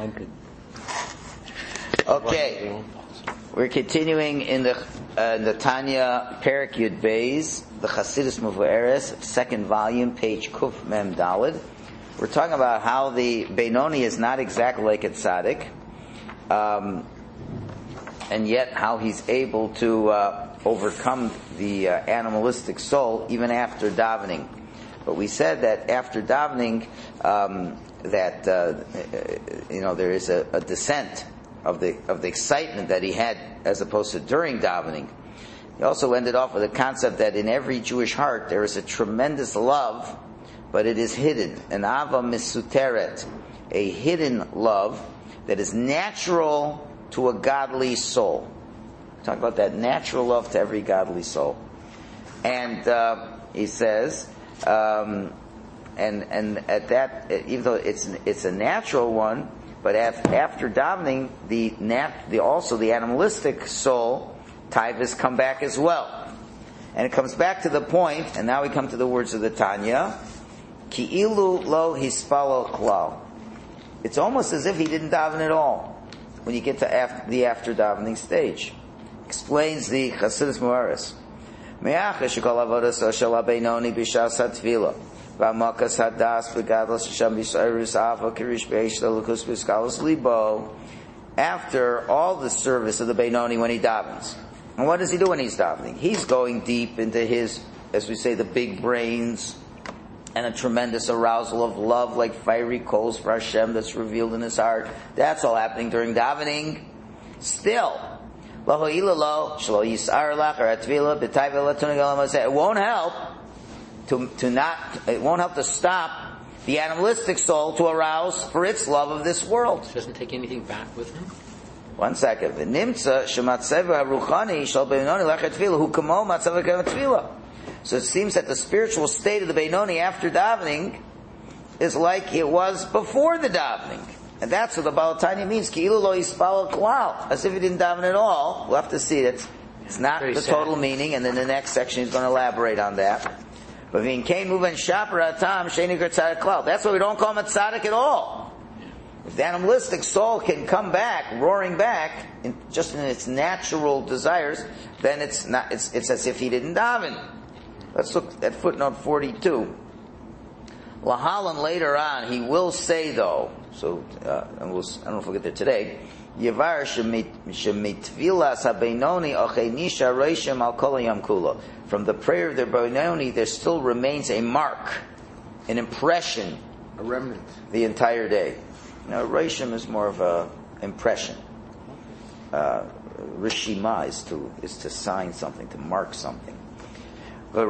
Okay, we're continuing in the Tanya Perek Yud Beis, the Chassidus Mevueres, second volume, page Kuf Mem Daled. We're talking about how the Benoni is not exactly like a tzaddik, and yet how he's able to overcome the animalistic soul even after davening. But we said that after davening, there is a descent of the excitement that he had as opposed to during davening. He also ended off with a concept that in every Jewish heart there is a tremendous love, but it is hidden, an ava misuteret, a hidden love that is natural to a godly soul. Talk about that natural love to every godly soul. And he says, and at that, even though it's a natural one, but after davening, the animalistic soul, taivas, come back as well. And it comes back to the point, and now we come to the words of the Tanya, Ki'ilu lo hispalo klal. It's almost as if he didn't daven at all when you get to the after davening stage. Explains the Chassidus Mevueres. Me'acha shekol avodas shel habenoni b'shas haTefila. V'amakas hadas v'gadlos Hashem b'yisraelus ava kirish b'eish l'lukus b'skalos libo. After all the service of the Benoni when he davens. And what does he do when he's davening? He's going deep into his, as we say, the big brains, and a tremendous arousal of love like fiery coals for Hashem that's revealed in his heart. That's all happening during davening. Still, it won't help it won't help to stop the animalistic soul to arouse for its love of this world. It doesn't take anything back with him? One second. So it seems that the spiritual state of the Benoni after davening is like it was before the davening. And that's what the Baal Tanya means. Ki'ilu lo yispalo klal. As if he didn't daven at all. We'll have to see it. It's not very the sad. Total meaning, and then the next section he's going to elaborate on that. But that's why we don't call him a tzaddik at all. If the animalistic soul can come back, roaring back, just in its natural desires, then it's as if he didn't daven. Let's look at footnote 42. Lahalan later on, he will say though, so I don't know if we'll get there today, Yevar shemitvilas habenoni ochenisha reishim al kol hayam kulo. From the prayer of the Benoni, there still remains a mark, an impression, a remnant, the entire day. Now, reishim is more of a impression. Rishima is to sign something, to mark something. And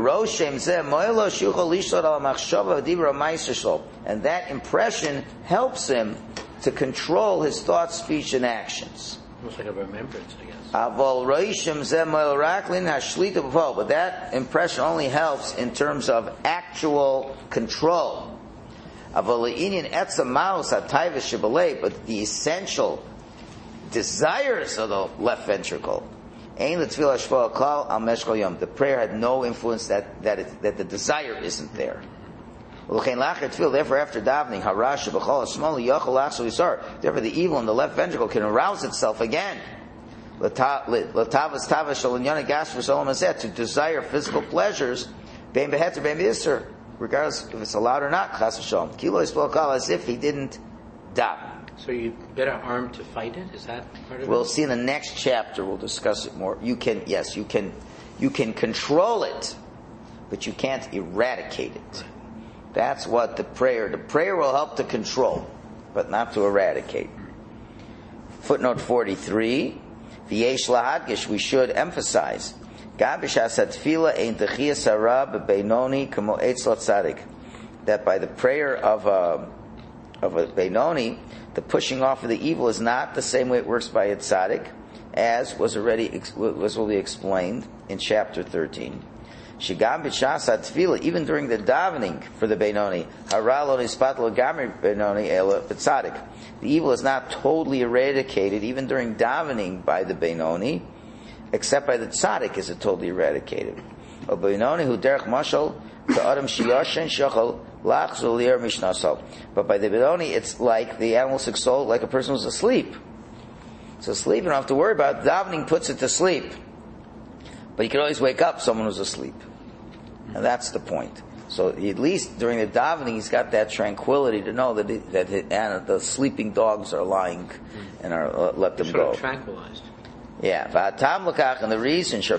that impression helps him to control his thoughts, speech, and actions. Almost like a remembrance, I guess. But that impression only helps in terms of actual control. But the essential desires of the left ventricle, the prayer had no influence that the desire isn't there. Therefore, after davening, therefore the evil in the left ventricle can arouse itself again. To desire physical pleasures, regardless if it's allowed or not, as if he didn't daven. So you better armed to fight it? Is that part of it? We'll see in the next chapter. We'll discuss it more. You can control it, but you can't eradicate it. That's what the prayer will help to control, but not to eradicate. Footnote 43. V'yesh lahadgish, we should emphasize. That by the prayer of a Benoni, the pushing off of the evil is not the same way it works by a tzaddik, as was already explained in chapter 13. Even during the davening for the Benoni, the evil is not totally eradicated, even during davening by the Benoni, except by the tzaddik is it totally eradicated. A Benoni who derech mashal to adam shiyashen shachal But by the Benoni, it's like the animalistic soul, like a person who's asleep. So sleep, you don't have to worry about it. Davening puts it to sleep. But you can always wake up someone who's asleep. And that's the point. So at least during the davening, he's got that tranquility to know that the sleeping dogs are lying and are let them go. Tranquilized. Yeah. And the reason, so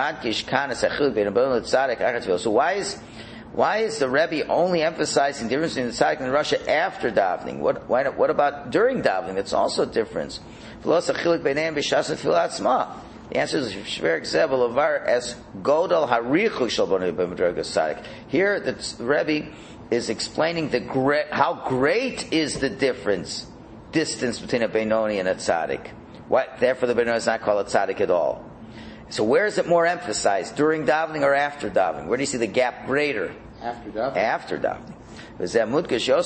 why is the Rebbe only emphasizing the difference between the tzaddik and the rasha after davening? What about during davening? That's also a difference. The answer is Shver Gzebel Avar as Godal Harichu Shalbonu B'Madrega Tzaddik. Here, the Rebbe is explaining how great is the distance between a Benoni and a Tzaddik. Therefore, the Benoni is not called a Tzaddik at all. So, where is it more emphasized, during davening or after davening? Where do you see the gap greater? After davening. After davening. Because after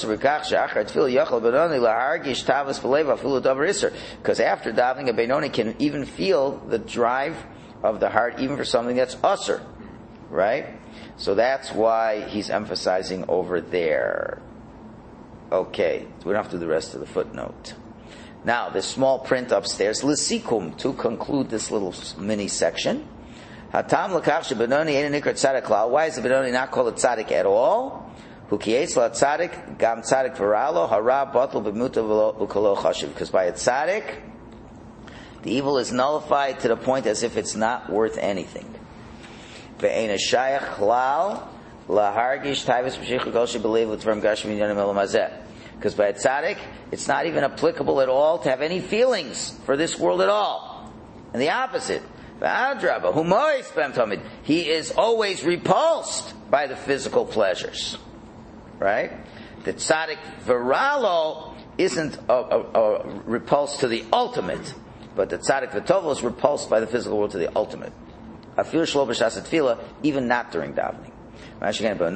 davening, a Benoni can even feel the drive of the heart, even for something that's usher, right? So that's why he's emphasizing over there. Okay, we don't have to do the rest of the footnote. Now, the small print upstairs, Lisikum, to conclude this little mini section. Hatam l'kach shebenoni ein nikra tzaddik klal. Why is the Benoni not called a tzaddik at all? Because by a tzaddik, the evil is nullified to the point as if it's not worth anything. Because by a tzaddik, it's not even applicable at all to have any feelings for this world at all. And the opposite. He is always repulsed by the physical pleasures. Right? The tzaddik viralo isn't repulsed to the ultimate, but the tzaddik v'tovo is repulsed by the physical world to the ultimate. Afil shlo b'shas tefillah, even not during davening. By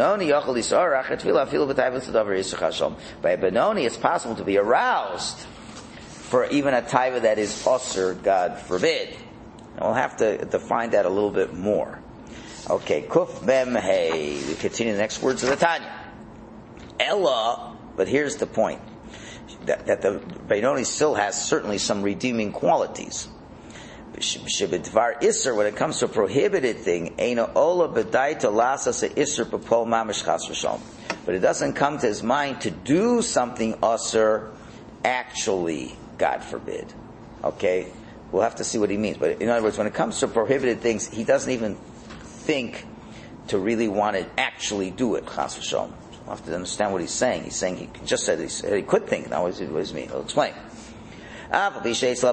a Benoni, it's possible to be aroused for even a taiva that is usher, God forbid. And we'll have to define that a little bit more. Okay, kuf mem hey. We continue the next words of the Tanya. Ella, but here's the point, that the Benoni still has certainly some redeeming qualities. Shebedvar Isser, when it comes to a prohibited thing, Eino Ola Bedaita Lasas Isser B'Pol Mamish Chas V'Shalom. But it doesn't come to his mind to do something Usser actually, God forbid. Okay? We'll have to see what he means. But in other words, when it comes to prohibited things, he doesn't even think to really want to actually do it, Chas V'Shalom. We'll have to understand what he's saying. He's saying he just said he could think. Now what does he mean? He'll explain. Even after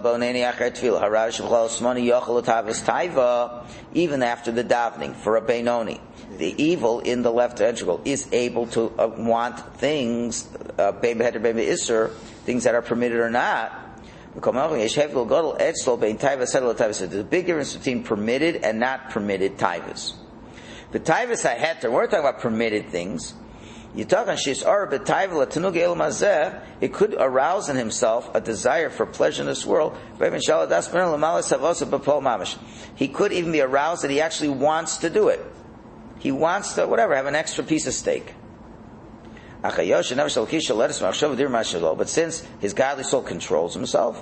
the davening for a Benoni, the evil in the left ventricle is able to want things, things that are permitted or not. There's a big difference between permitted and not permitted taivas. The taivas I had to, we're talking about permitted things. It could arouse in himself a desire for pleasure in this world. He could even be aroused that he actually wants to do it. He wants to, have an extra piece of steak. But since his godly soul controls himself,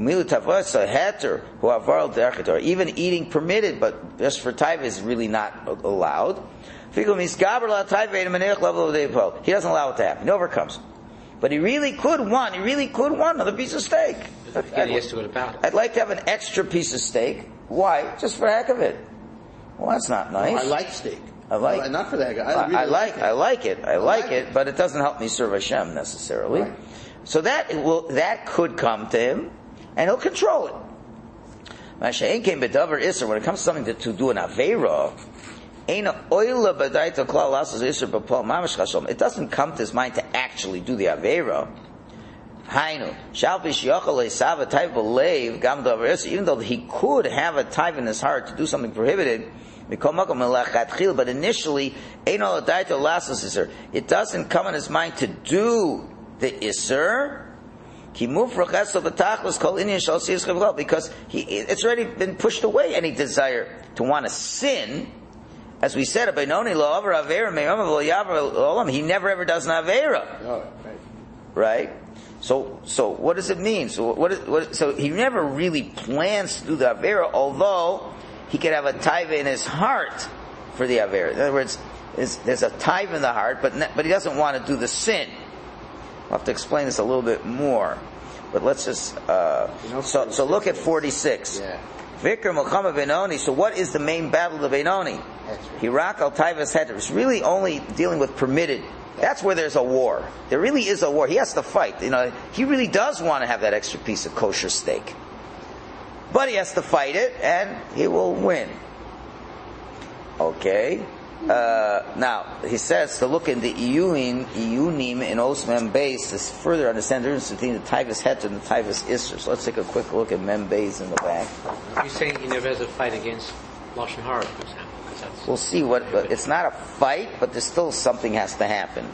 even eating permitted, but just for taiva is really not allowed. He doesn't allow it to happen. He overcomes. But he really could want another piece of steak. He has to go to battle. I'd like to have an extra piece of steak. Why? Just for the heck of it. Well, that's not nice. I like steak. Not for the heck of it. I like it, but it doesn't help me serve Hashem necessarily. Right. So that could come to him, and he'll control it. When it comes to something to do an aveira, it doesn't come to his mind to actually do the Aveira. Even though he could have a type in his heart to do something prohibited, but initially, it doesn't come in his mind to do the Isser, because it's already been pushed away, any desire to want to sin. As we said, he never ever does an Avera. No, Right? So what does it mean? So he never really plans to do the Avera, although he could have a taiva in his heart for the Avera. In other words, there's a taiva in the heart, but he doesn't want to do the sin. I'll have to explain this a little bit more. But let's just, so look at 46. Yeah. Vikram Muhammad Benoni. So what is the main battle of Benoni? Hirak al Taivas Heter. It's really only dealing with permitted. That's where there's a war. There really is a war. He has to fight. He really does want to have that extra piece of kosher steak. But he has to fight it, and he will win. Okay. Now, he says to look in the Iyunim in Osmem Beis to further understand the difference between the Taivas Het and the Taivas Isser. So let's take a quick look at Mem Beis in the back. You're saying he never has a fight against Lashon Hara, for example? We'll see it's not a fight, but there's still something has to happen.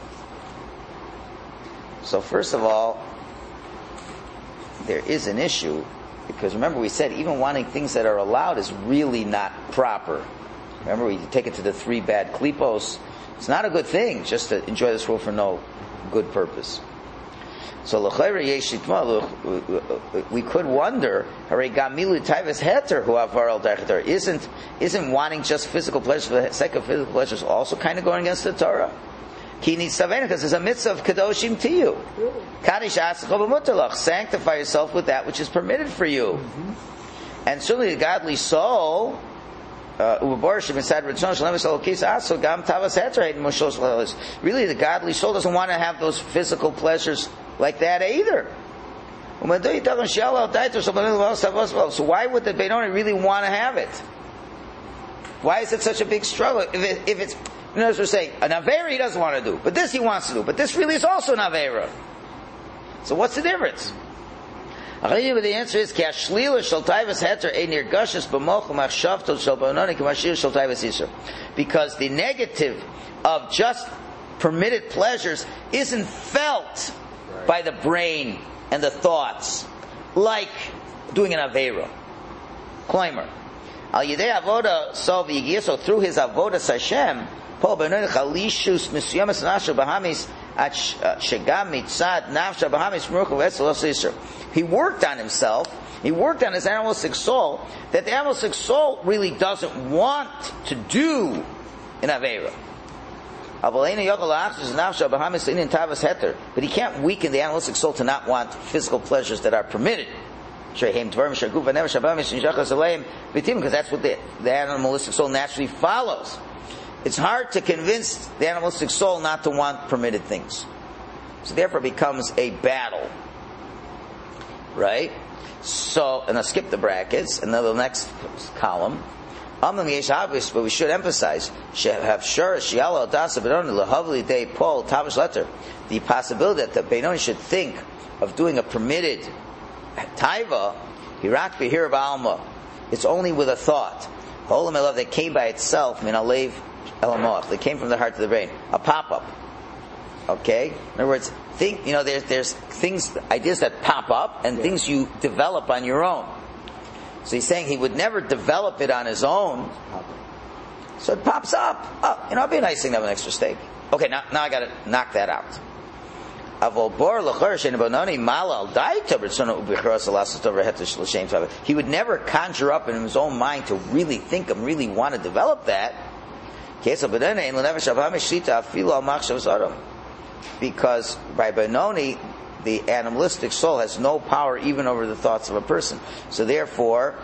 So first of all, there is an issue, because remember we said even wanting things that are allowed is really not proper. Remember, we take it to the 3 bad klipos. It's not a good thing just to enjoy this world for no good purpose. So we could wonder, isn't wanting just physical pleasure for the sake of physical pleasures also kind of going against the Torah? Because there's a mitzvah of kadoshim to you. Sanctify yourself with that which is permitted for you. Mm-hmm. And certainly the godly soul, really the godly soul doesn't want to have those physical pleasures like that either. So why would the Benoni really want to have it? Why is it such a big struggle? If it's, as we're saying, an Avera he doesn't want to do, but this he wants to do, but this really is also an Avera. So what's the difference? The answer is because the negative of just permitted pleasures isn't felt by the brain and the thoughts like doing an Avera. Climber. So through his avodas Hashem, he worked on himself, he worked on his animalistic soul, that the animalistic soul really doesn't want to do an Avera. But he can't weaken the animalistic soul to not want physical pleasures that are permitted. Because that's what the animalistic soul naturally follows. It's hard to convince the animalistic soul not to want permitted things. So therefore it becomes a battle. Right? So, and I'll skip the brackets, and then the next column. But we should emphasize the possibility that the Benoni should think of doing a permitted taiva. It's only with a thought. That came by itself, that came from the heart to the brain. A pop-up. Okay? In other words, there's things, ideas that pop up, and things you develop on your own. So he's saying he would never develop it on his own. So it pops up. Oh, it'd be a nice thing to have an extra steak. Okay, now I gotta knock that out. He would never conjure up in his own mind to really think and really want to develop that. Because by Benoni, the animalistic soul has no power even over the thoughts of a person. So therefore,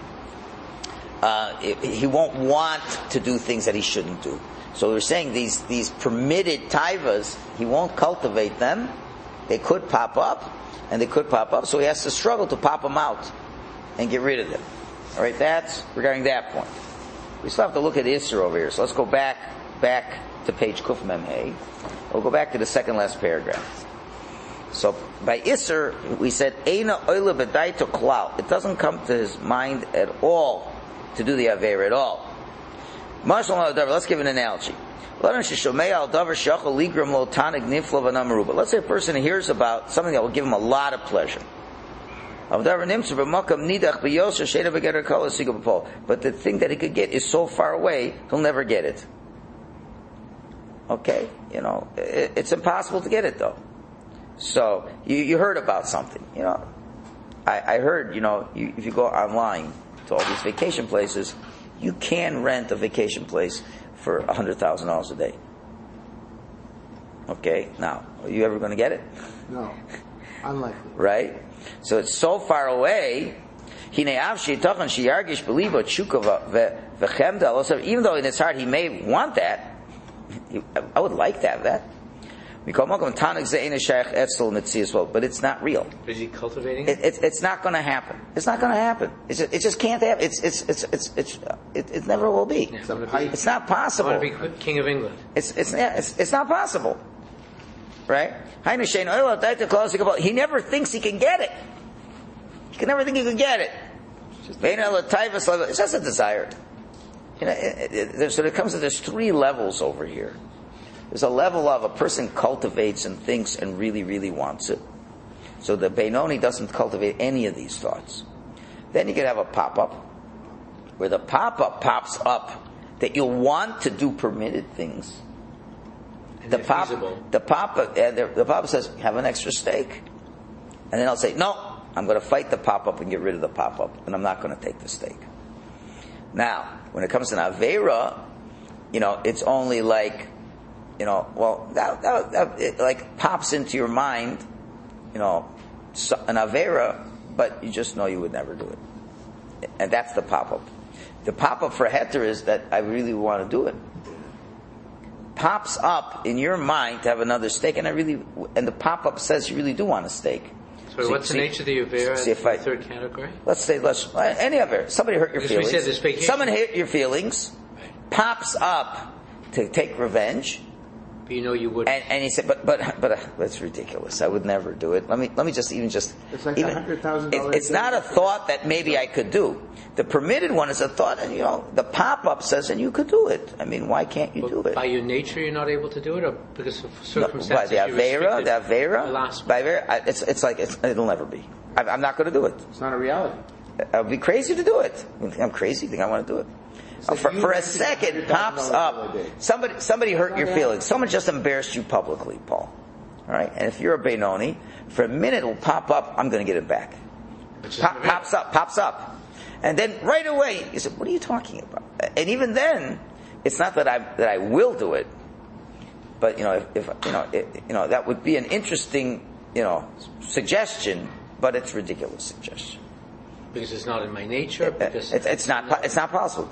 he won't want to do things that he shouldn't do. So we're saying these permitted taivas, he won't cultivate them. They could pop up, so he has to struggle to pop them out and get rid of them. All right, that's regarding that point. We still have to look at Isser over here. So let's go back to page Kuf Mem Hey. We'll go back to the second last paragraph. So by Isser, we said Eina Oila B'Daito Klal. It doesn't come to his mind at all to do the Avera at all. Let's give an analogy. Let's say a person hears about something that will give him a lot of pleasure. But the thing that he could get is so far away, he'll never get it. Okay? It's impossible to get it though. So, you heard about something, I heard, if you go online to all these vacation places, you can rent a vacation place for $100,000 a day. Okay? Now, are you ever going to get it? No. Unlikely. Right? So it's so far away. Even though in his heart he may want that, I would like that. But it's not real. Is he cultivating it's not going to happen. It's not going to happen. It just can't happen. It never will be. Yeah, it's not possible. I want to be king of England. It's not possible. Right? He never thinks he can get it. He can never think he can get it. It's just a desire. So it comes to there's three levels over here. There's a level of a person cultivates and thinks and really, really wants it. So the Benoni doesn't cultivate any of these thoughts. Then you can have a pop-up, where the pop-up pops up that you'll want to do permitted things. The pop-up says, have an extra steak. And then I'll say, no, I'm going to fight the pop-up and get rid of the pop-up, and I'm not going to take the steak. Now, when it comes to an Aveira, it's only like, it like pops into your mind, an Aveira, but you just know you would never do it. And that's the pop-up. The pop-up for Heter is that I really want to do it. Pops up in your mind to have another steak, and the pop-up says you really do want a steak. So what's the nature of the Aveira in the third category? Let's say, any Aveira. Somebody hurt your feelings. We said this vacation. Someone hurt your feelings, pops up to take revenge. But you would. And he said, but that's ridiculous. I would never do it. Let me just. It's like $100,000. It's not a thought that maybe I could do. The permitted one is a thought, and the pop-up says, and you could do it. I mean, why can't you do it? By your nature, you're not able to do it, or because of circumstances? By the Aveira, it's like it'll never be. I'm not going to do it. It's not a reality. I'd be crazy to do it. I'm crazy. You think I want to do it? So for a second, it pops up. Somebody hurt your feelings. Someone just embarrassed you publicly, Paul. All right, and if you're a Benoni, for a minute it'll pop up. I'm going to get it back. Pops up, and then right away you say, "What are you talking about?" And even then, it's not that I will do it, but if that would be an interesting suggestion, but it's a ridiculous suggestion. Because it's not in my nature. It's not possible.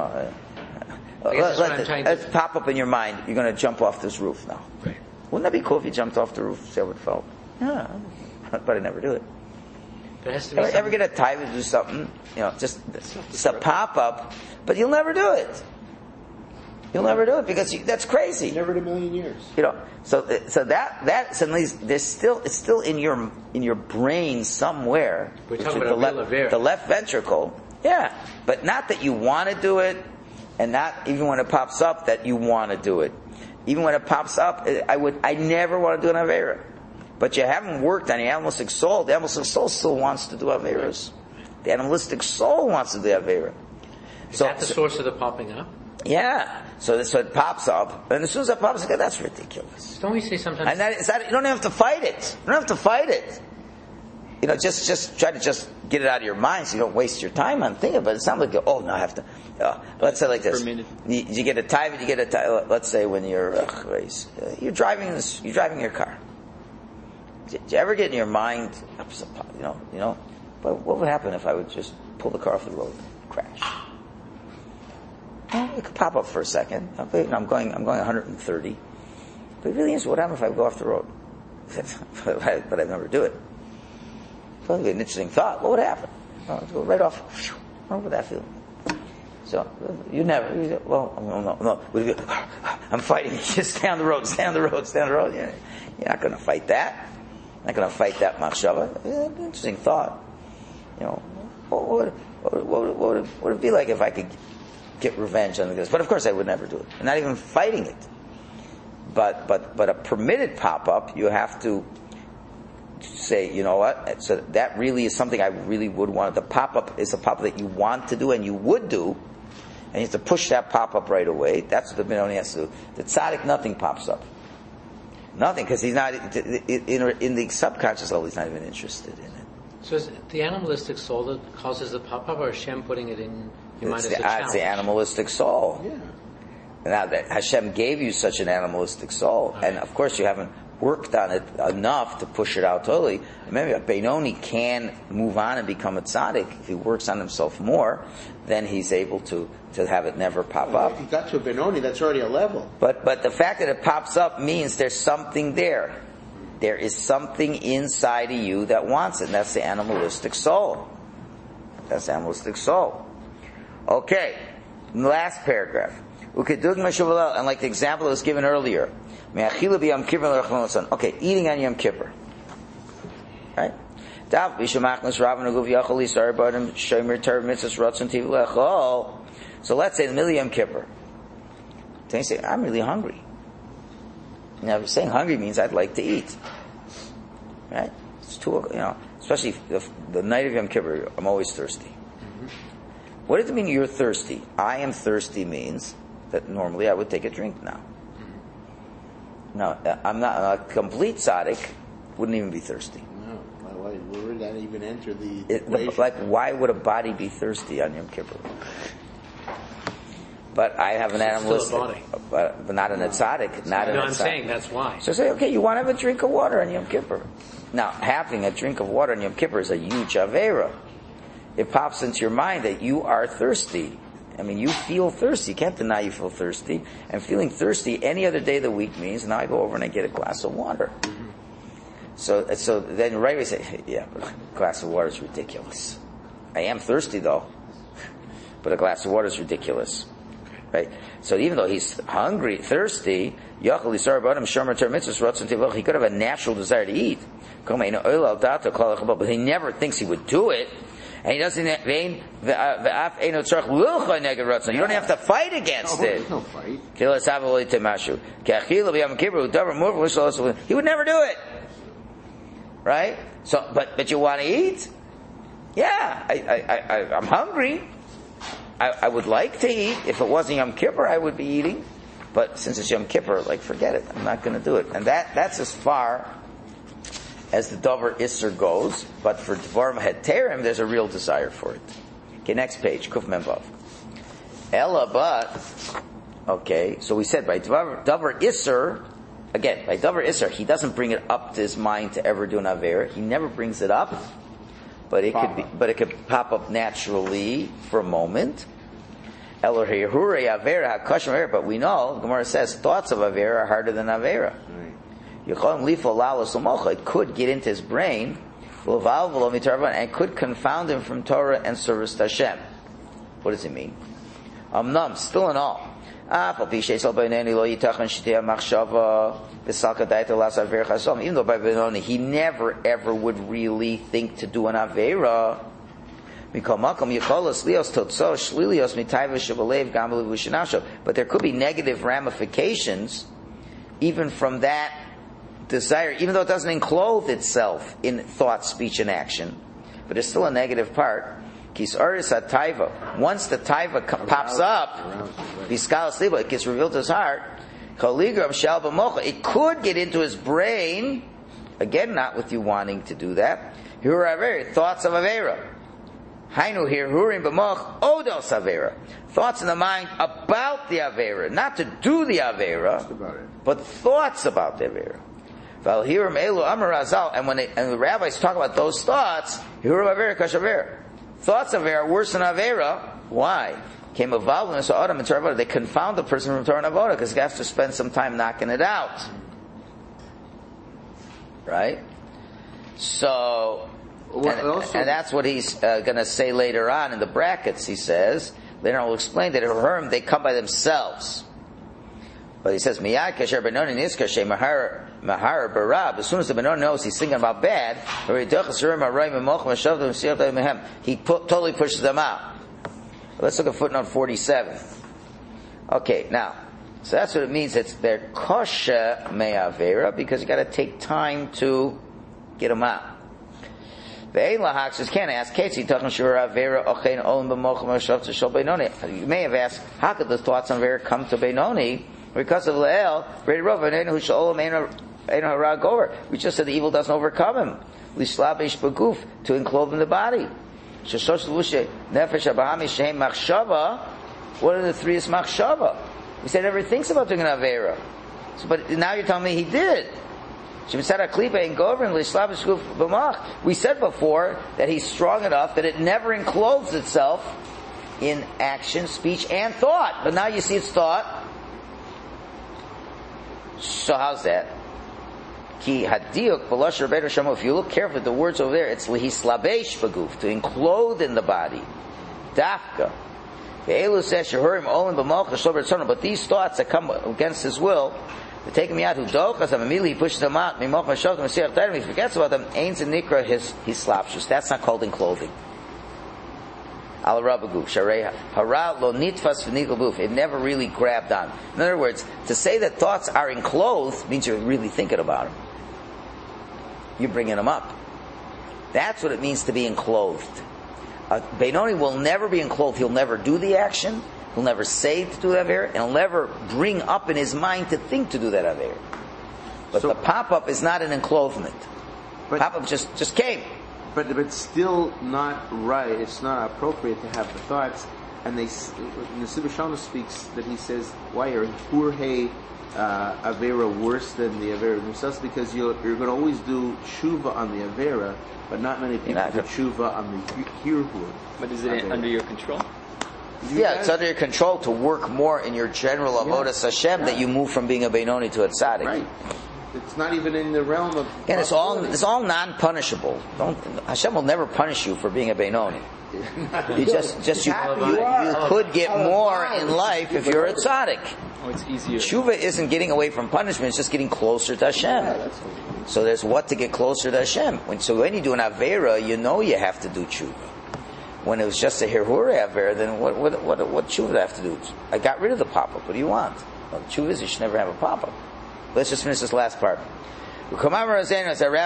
Let's pop up in your mind. You're going to jump off this roof now. Right. Wouldn't that be cool if you jumped off the roof? See how it felt. Yeah, but I never do it. There has to be ever get a time to do something? Just a pop up, but you'll never do it. You'll never do it because that's crazy. Never in a million years. So that suddenly it's still in your brain somewhere. We're talking about the left ventricle. Yeah, but not that you want to do it, and not even when it pops up that you want to do it. Even when it pops up, I never want to do an Aveira. But you haven't worked on the animalistic soul. The animalistic soul still wants to do Aveiras. The animalistic soul wants to do Aveira. Is that the source of the popping up? Yeah. So it pops up, and as soon as it pops up, that's ridiculous. Don't we say sometimes? And you don't have to fight it. You don't have to fight it. Just try to get it out of your mind so you don't waste your time on thinking about it. It's not like, now I have to. Let's say like this. You get a time. Let's say when you're driving your car. Did you ever get in your mind, what would happen if I would just pull the car off the road, crash? It could pop up for a second. I'm going 130. But it really is what happens if I go off the road. But I never do it. Probably an interesting thought. What would happen? I'd go right off. What would that feel? So you never. No. I'm fighting. Just stay on the road. You're not going to fight that. Not going to fight that machshava. Interesting thought. What would it be like if I could get revenge on this? But of course I would never do it. I'm not even fighting it. But a permitted pop-up, you have to say, you know what? So that really is something I really would want. The pop-up is a pop-up that you want to do and you would do, and you have to push that pop-up right away. That's what the Benoni has to do. The tzaddik, nothing pops up. Nothing, because he's not, in the subconscious level, he's not even interested in it. So is it the animalistic soul that causes the pop-up, or Hashem putting it in your mind as a challenge? It's the animalistic soul. Yeah. Now that Hashem gave you such an animalistic soul, and of course you haven't worked on it enough to push it out totally. Maybe a Benoni can move on and become a tzaddik if he works on himself more. Then he's able to have it never pop up. If you got to a Benoni, that's already a level. But the fact that it pops up means there's something there. There is something inside of you that wants it, and that's the animalistic soul. That's the animalistic soul. Okay, last paragraph. And like the example that was given earlier, okay, eating on Yom Kippur, right? So let's say in the middle of Yom Kippur, then you say, I'm really hungry. Now, saying hungry means I'd like to eat, right? It's too, especially the night of Yom Kippur, I'm always thirsty. Mm-hmm. What does it mean you're thirsty? I am thirsty means that normally I would take a drink now. No, I'm not a complete tzaddik. Wouldn't even be thirsty. No, why would that even enter the equation? Like, why would a body be thirsty on Yom Kippur? But I have an animalistic, but not in a tzaddik. I'm saying that's why. So say, okay, you want to have a drink of water on Yom Kippur. Now, having a drink of water on Yom Kippur is a huge avera. It pops into your mind that you are thirsty. I mean, you feel thirsty. You can't deny you feel thirsty. And feeling thirsty any other day of the week means now I go over and I get a glass of water. Mm-hmm. So then right away say, yeah, but a glass of water is ridiculous. I am thirsty though, but a glass of water is ridiculous. Right? So even though he's hungry, thirsty, he could have a natural desire to eat. But he never thinks he would do it. And he doesn't. You don't have to fight against it. No fight. He would never do it. Right? So, but you want to eat? Yeah, I'm hungry. I would like to eat. If it wasn't Yom Kippur, I would be eating. But since it's Yom Kippur, forget it. I'm not going to do it. And that's as far as the Dover Isser goes, but for Dvarim Heterim, there's a real desire for it. Okay, next page, Kuf Memvav. Ella, but, okay, so we said by Dover Isser, again, by Dover Isser, he doesn't bring it up to his mind to ever do an Avera. He never brings it up, but it could pop up naturally for a moment. Ella Hurei Avera HaKashim Avera, but we know, Gemara says, thoughts of Avera are harder than Avera. It could get into his brain and could confound him from Torah and service to Hashem. What does it mean? Still in all. Even though by Benoni he never ever would really think to do an Avera. But there could be negative ramifications even from that desire, even though it doesn't enclose itself in thought, speech, and action, but it's still a negative part. Once the taiva pops up, it gets revealed to his heart. It could get into his brain, again, not with you wanting to do that. Thoughts of Avera. Thoughts in the mind about the Avera, not to do the Avera, but thoughts about the Avera. And when the rabbis talk about those thoughts, thoughts of Avera are worse than Avera. Why? They confound the person from Torah and Avodah because he has to spend some time knocking it out. Right? So, and that's what he's going to say later on in the brackets. He says, later on we'll explain that in they come by themselves. But he says, Miyad kasher benoni nizkar she mahar barab. As soon as the benoni knows he's thinking about bad, he totally pushes them out. Let's look at footnote 47. Okay, now, so that's what it means. They're kosher me'avera because you got to take time to Get them out. You may have asked, how could the thoughts on Avera come to Benoni? Because of Le'el, we just said the evil doesn't overcome him. To enclose in the body. What are the three is machshava? We said never thinks about doing an Avera. But now you're telling me he did. We said before that he's strong enough that it never encloses itself in action, speech, and thought. But now you see it's thought. So how's that? If you look carefully at the words over there, it's lihislabesh baguf, to enclose in the body. Dafka. But these thoughts that come against his will, they take me out. Who dochas? Immediately he pushes them out. He forgets about them. Ain't nikra his slapshus. That's not called enclothing. Al rabaguf sharei hara lo nitfas v'niglabuf. It never really grabbed on. In other words, to say that thoughts are enclosed means you're really thinking about them. You're bringing them up. That's what it means to be enclosed. Benoni will never be enclosed. He'll never do the action. He'll never say to do that Avera, and he'll never bring up in his mind to think to do that Avera. But the pop-up is not an enclosement. Pop-up just came. But still not right. It's not appropriate to have the thoughts. And the Sibur Shalma speaks that he says, why are Hurhei Avera worse than the Avera themselves? Because you're going to always do tshuva on the Avera, but not many people do tshuva on the Hirhur. But is it under your control? It's under your control to work more in your general avodas Hashem that you move from being a Benoni to a tzaddik. Right. It's not even in the realm of. Again, it's all non-punishable. Hashem will never punish you for being a Benoni. You could get more in life if you're a tzaddik. Oh, it's easier. Tshuva isn't getting away from punishment; it's just getting closer to Hashem. So there's what to get closer to Hashem. So when you do an avera, you know you have to do tshuva. When it was just a hirhure avera, then what tshuva do I have to do? I got rid of the pop-up. What do you want? Well, the tshuva is you should never have a pop-up. Let's just finish this last part. There are 3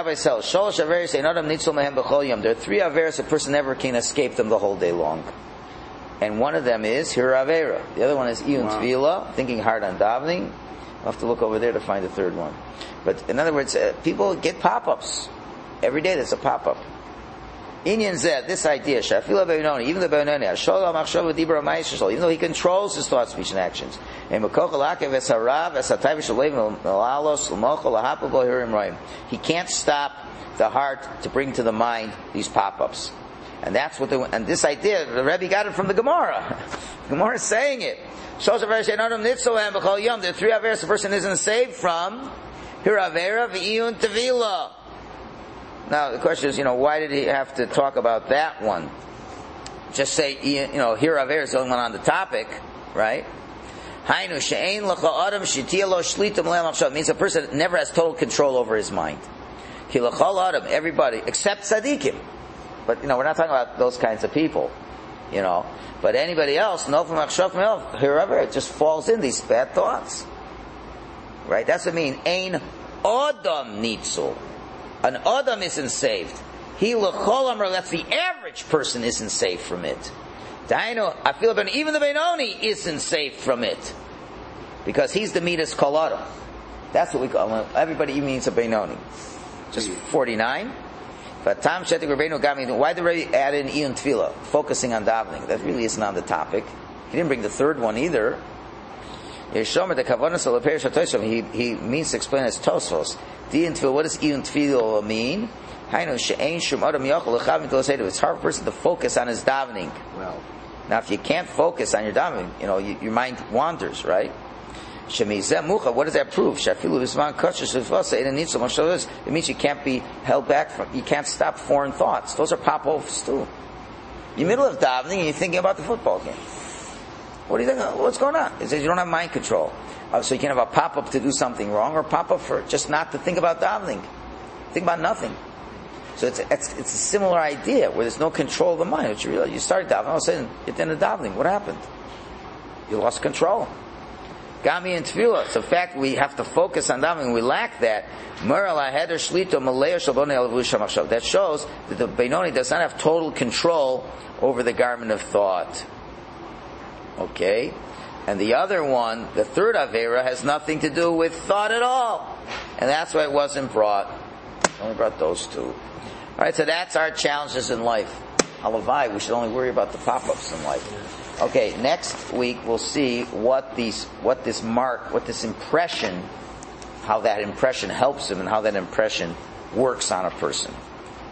averas a person never can escape them the whole day long. And one of them is hir avera. The other one is iyun tvila, thinking hard on davening. I'll have to look over there to find the third one. But in other words, people get pop-ups. Every day there's a pop-up. Inyan Zed, this idea, Shafila Benoni, even the Benoni, even though he controls his thoughts, speech, and actions. He can't stop the heart to bring to the mind these pop-ups. And that's what and this idea, the Rebbe got it from the Gemara. The Gemara is saying it. There are 3 averas the person isn't saved from. Hir avera v'iyun tevila. Now the question is, why did he have to talk about that one? Just say, here Avera is the only one on the topic, right? Hainu she'ein l'cha adam shetiya lo shlitum le'am achshav. Means a person that never has total control over his mind. Ki l'chol adam, everybody, except tzaddikim. But, we're not talking about those kinds of people, But anybody else, no from achshav me'el, here Avera, it just falls in these bad thoughts. Right? That's what I mean. Ein adam nitzul. An Adam isn't saved. That's the average person isn't saved from it. Even the Benoni isn't saved from it. Because he's the Midas Kol Adam. That's what we call him. Everybody even means a Benoni. Just 49. But Tam Shetik Rabbeinu got me. Why did Rabbi add in Iyun Tefillah? Focusing on davening. That really isn't on the topic. He didn't bring the third one either. He means to explain as Tosfos. What does Iyun Tefillah mean? It's hard for a person to focus on his davening. Well, now if you can't focus on your davening, your mind wanders, right? What does that prove? It means you can't be held back you can't stop foreign thoughts. Those are pop-offs too. You're in the middle of davening and you're thinking about the football game. What do you think? What's going on? It says you don't have mind control. So you can have a pop-up to do something wrong, or a pop-up for just not to think about davening. Think about nothing. So it's a similar idea where there's no control of the mind. But you realize you started davening, all of a sudden you're in the davening. What happened? You lost control. Gami and Tefillah. So in fact, we have to focus on davening. We lack that. That shows that the Benoni does not have total control over the garment of thought. Okay? And the other one, the third Avera, has nothing to do with thought at all. And that's why it wasn't brought. It only brought those two. Alright, so that's our challenges in life. Halavai, we should only worry about the pop-ups in life. Okay, next week we'll see what this impression, how that impression helps him and how that impression works on a person.